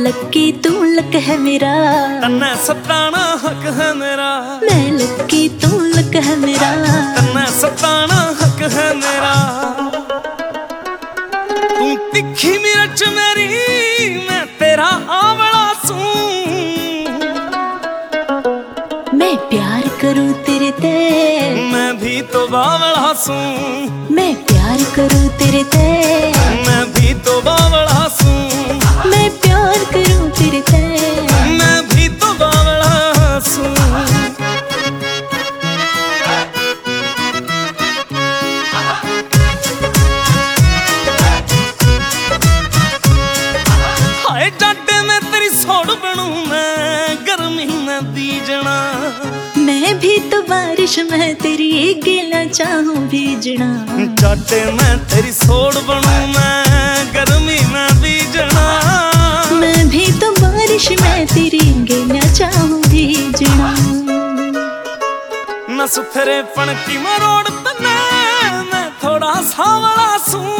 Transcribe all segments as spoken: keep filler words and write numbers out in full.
लक्की तू लक है मेरा, तन्ने सताना हक है मेरा। मैं लक्की तू लक है मेरा, तन्ने सताना हक है मेरा। तू तिखी मिर्च मेरी, मैं तेरा आंवला सूं। मैं प्यार करूं तेरे ते, मैं भी तो बावला सूं। मैं प्यार करूं तेरे ते, मैं भी तो बावला सूं। मैं प्यार करूं तेरे ते, मैं भी तो बावला सूं। हाय डाटे में तेरी सोड़ बनूं मैं, गर्मी में बीजना। मैं भी तो बारिश में तेरी गिला चाहूं भीजना। डाटे में तेरी सोड़ बनूं मैं, गर्मी में बीजना। मैं भी तो बारिश में तेरी गिला चाहूं भीजना। न सुथरे पन की मरोड़ तने, मैं थोड़ा सावला सूं।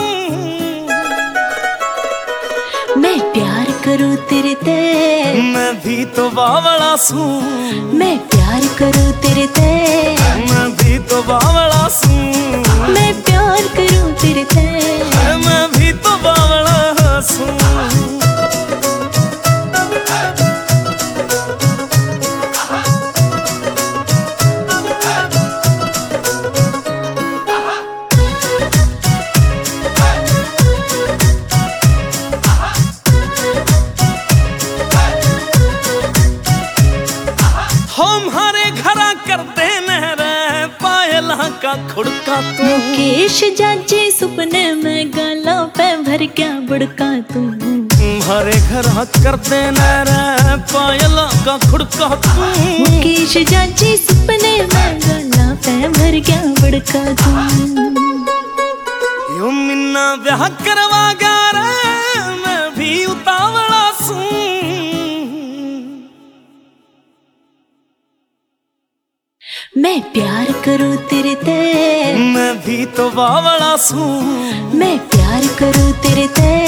मैं प्यार करूं तेरे ते, मैं भी तो बावला सूं। मैं प्यार करूं तेरे ते, मैं भी तो बावला सूं। मैं प्यार करूं तेरे ते, मैं भी तो बावला सूं। हमारे घरा करते नहरे पायला का खुड़का तू। मुकेश जाजे सुपने में गालों पे भर क्या बुड़का तू। हमारे घरा करते नहरे पायला का खुड़का तू। मुकेश जाजे सुपने में गालों पे भर क्या बुड़का तू। यूं मिन्ना ब्याह करवा गा रे, मैं भी उतावला सूं। मैं प्यार करूं तेरे ते, मैं भी तो बावला सूं। मैं प्यार करूं तेरे ते,